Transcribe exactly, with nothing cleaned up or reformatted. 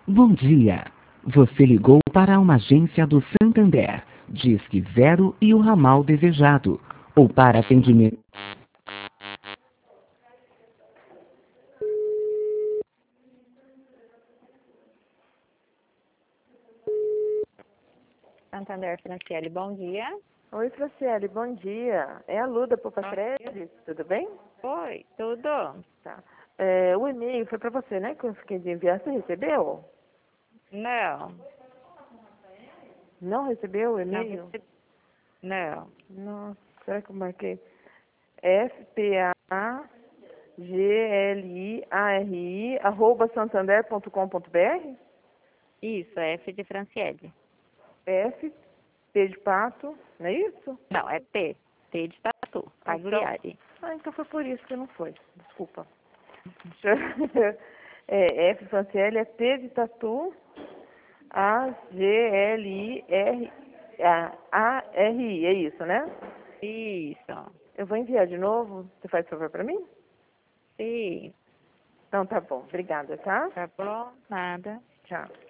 Bom dia. Você ligou para uma agência do Santander. Disque zero e o ramal desejado. Ou para atendimento. Santander Franciele, bom dia. Oi, Franciele, bom dia. É a Luda Poupa Bom Crédito, tudo bem? Oi, tudo? Tá. É, o e-mail foi para você, né? Que eu fiquei de enviar. Você recebeu? Não, Não recebeu o não e-mail? recebi. Não, Nossa, será que eu marquei? F P A G L I A R I arroba santander ponto com ponto br. isso, é F de Franciele. F, P de pato, não é isso? Não, é T, T de tatu, Ah, então, Pagliari. ah, então foi por isso que não foi. Desculpa. Deixa eu- É, F, Franciele, é T de tatu, A, G, L, I, R, A, A, R, I, é isso, né? Isso, Eu vou enviar de novo. Você faz favor para mim? sim, Então tá bom. Obrigada, tá? tá bom? Nada. Tchau.